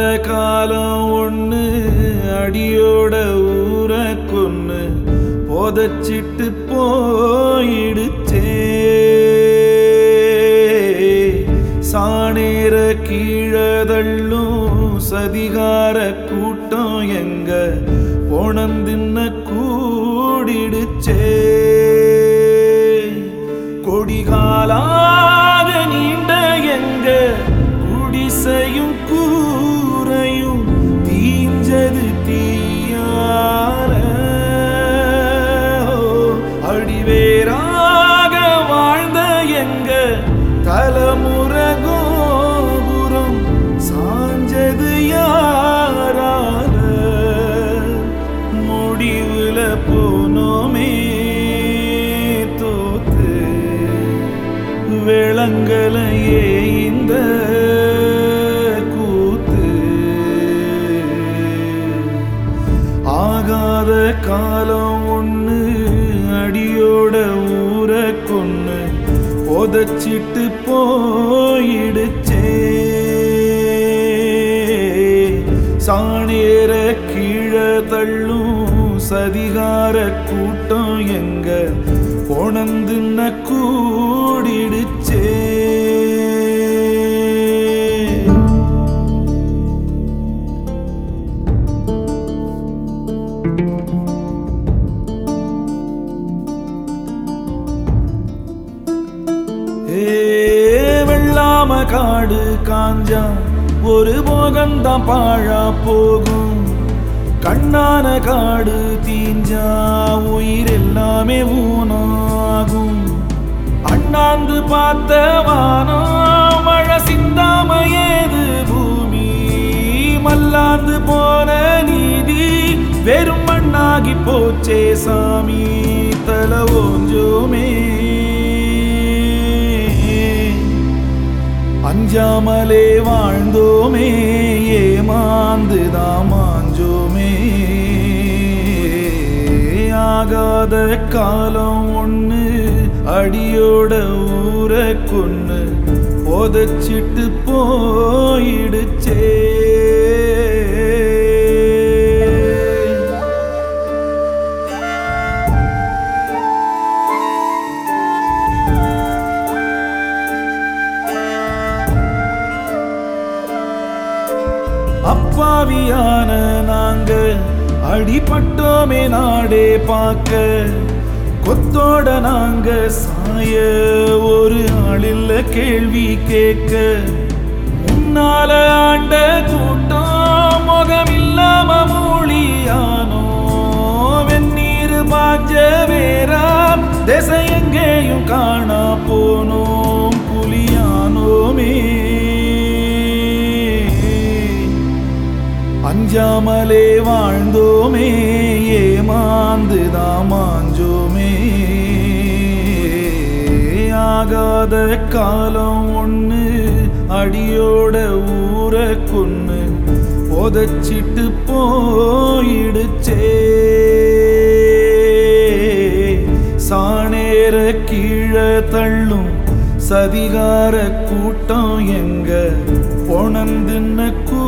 காலம் ஒண்ணு அடியோட ஊர கொன்னு போதச்சிட்டு போயிடுச்சே. சாணேர கீழதள்ளும் சதிகார கூட்டம் எங்க போனந்தின்ன கூடிடுச்சே. கொடிகாலாக நீண்ட எங்க குடிசையும் கூரையும் தீஞ்சது தீயார. அடிவேராக வாழ்ந்த எங்க தலைமுறை கோபுரம் சாஞ்சது யாரால. முடிவுல போனோமே தோத்து விளங்கலையே இந்த கூத்து. ஆகாத காலம் ஒண்ணு அடியோட ஊர கொன்னு போதச்சிட்டு போயிடுச்சே. சாணேர கீழ தள்ளும் சதிகார கூட்டம் எங்க போனந்துன்ன கூடிடுச்சே. வெள்ளாம காடு காஞ்சா ஒரு போகந்தான் பாழா போகும். கண்ணான காடு தீஞ்சா உயிர் எல்லாமே ஊனாகும். அண்ணாந்து பார்த்த வானம் மழை சிந்தாம ஏது பூமி. மல்லாந்து போன நீதி வெறும் மண்ணாகி போச்சே சாமி. தல ஓஞ்சோமே அஞ்சாமலே வாழ்ந்தோமே ஏமாந்துதான் மாஞ்சோமே. ஆகாத காலம் ஒண்ணு அடியோட ஊர கொன்னு போதச்சிட்டு போயிடுச்சே. அப்பாவியான நாங்க அடிபட்டோமே நாடே பார்க்க. கொத்தோட நாங்க சாய ஒரு ஆளில்ல கேள்வி கேட்க. முன்னால ஆண்ட கூட்டம் முகமில்லாம மூலியானோ. வெந்நீர் பாஞ்ச வேறா திசை எங்கேயும் காணா போனோம் புலியானோமே. அஞ்சாமலே வாழ்ந்தோமே ஏமாந்துதான் மாஞ்சோமே. ஆகாத காலம் ஒண்ணு அடியோட ஊர கொன்னு போதச்சிட்டு போயிடுச்சே. சாணேர கீழ தள்ளும் சதிகார கூட்டம் எங்க போனந்துன்ன